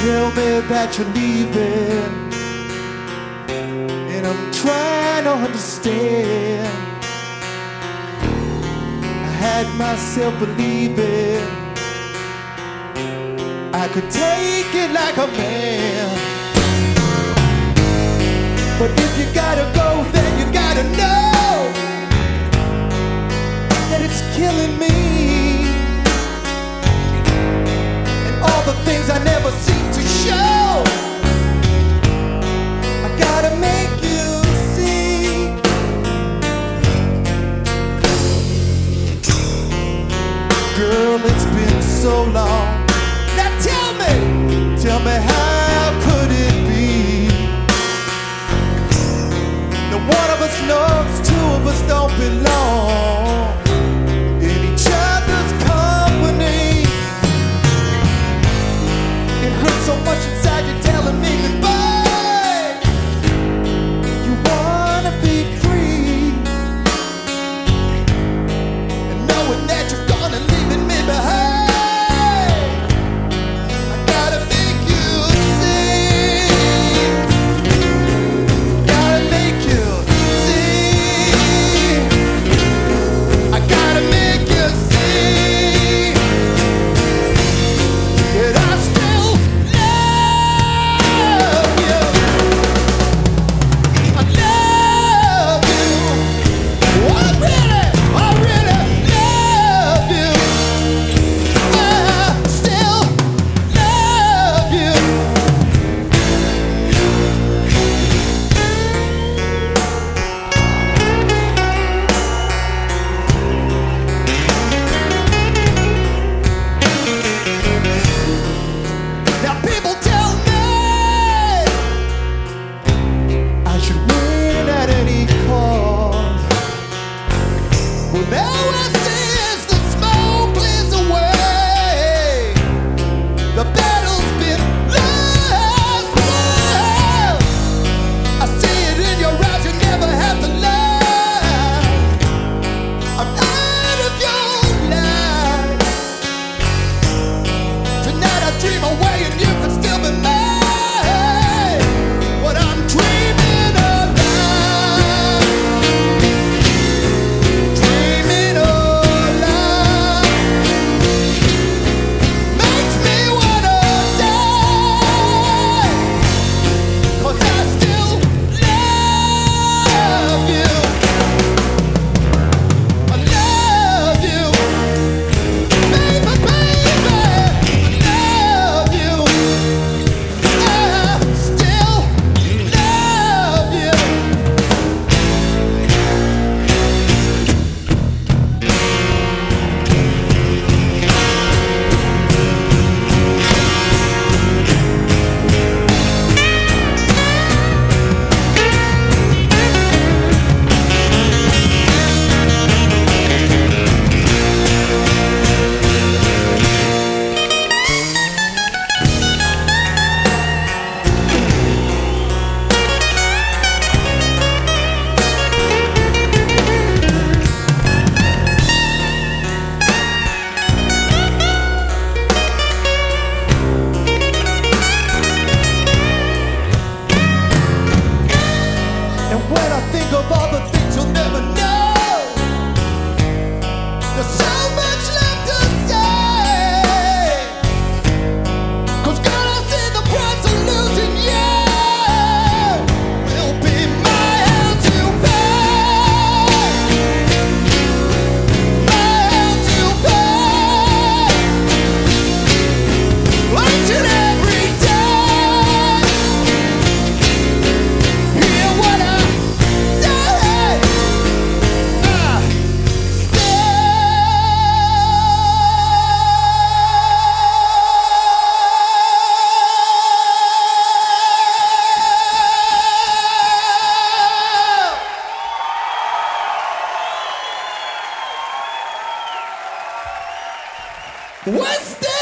tell me that you're leaving, and I'm trying to understand. I had myself believing I could take it like a man, but if you gotta go, then you gotta know that it's killing me. All the things I never seem to show, I gotta make you see. Girl, it's been so long. Now tell me how could it be that one of us knows two of us don't belong in each other's company? It hurts so much inside you telling me goodbye. You wanna be free, and knowing that you're gonna leaving me behind. I gotta make you see. Gotta make you see. I gotta make you see that I still love you. I love you. I really love you. I still love you. Now people tell me I should win at any cost, but now I see as the smoke clears away, the battle's been lost. Whoa. I see it in your eyes, you never have to lie. I'm out of your life. Tonight I dream away and you could still be mine. What I'm dreaming of life, dreaming of life, makes me wanna die. 'Cause I still love you. I love you. Baby, baby, I love you. I still love you. And when I think of all the things you'll never know, there's so much left to say. 'Cause girl, I see the price of losing you will be my hell to pay. My hell to pay. Each and every day, hear what I say. What's that?